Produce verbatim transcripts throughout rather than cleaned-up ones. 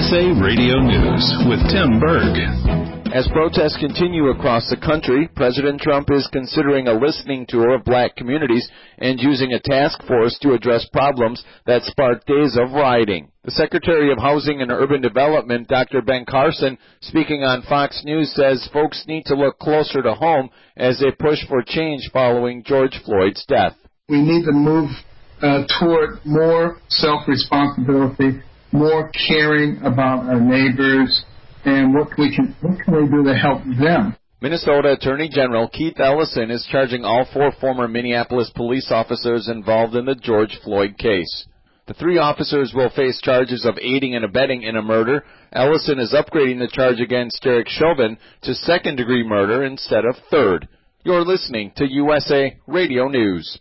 S A Radio News with Tim Berg. As protests continue across the country, President Trump is considering a listening tour of black communities and using a task force to address problems that sparked days of rioting. The Secretary of Housing and Urban Development, Doctor Ben Carson, speaking on Fox News, says folks need to look closer to home as they push for change following George Floyd's death. We need to move uh, toward more self-responsibility, more caring about our neighbors, and what we can what can we do to help them. Minnesota Attorney General Keith Ellison is charging all four former Minneapolis police officers involved in the George Floyd case. The three officers will face charges of aiding and abetting in a murder. Ellison is upgrading the charge against Derek Chauvin to second-degree murder instead of third. You're listening to U S A Radio News.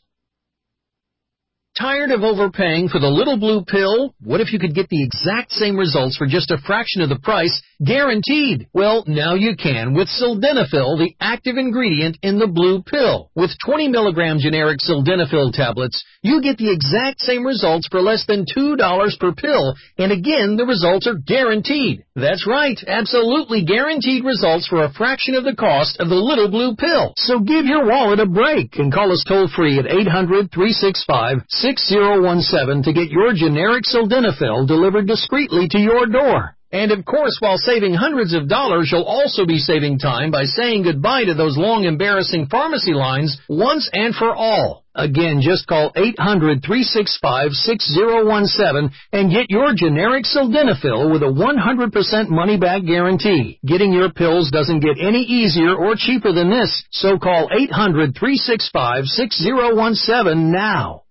Tired of overpaying for the little blue pill? What if you could get the exact same results for just a fraction of the price, guaranteed? Well, now you can with Sildenafil, the active ingredient in the blue pill. With twenty milligram generic Sildenafil tablets, you get the exact same results for less than two dollars per pill, and again, the results are guaranteed. That's right, absolutely guaranteed results for a fraction of the cost of the little blue pill. So give your wallet a break and call us toll-free at eight hundred, three six five, six zero one seven to get your generic Sildenafil delivered discreetly to your door. And of course, while saving hundreds of dollars, you'll also be saving time by saying goodbye to those long, embarrassing pharmacy lines once and for all. Again, just call eight hundred, three six five, six zero one seven and get your generic Sildenafil with a one hundred percent money-back guarantee. Getting your pills doesn't get any easier or cheaper than this, so call eight hundred, three six five, six zero one seven now.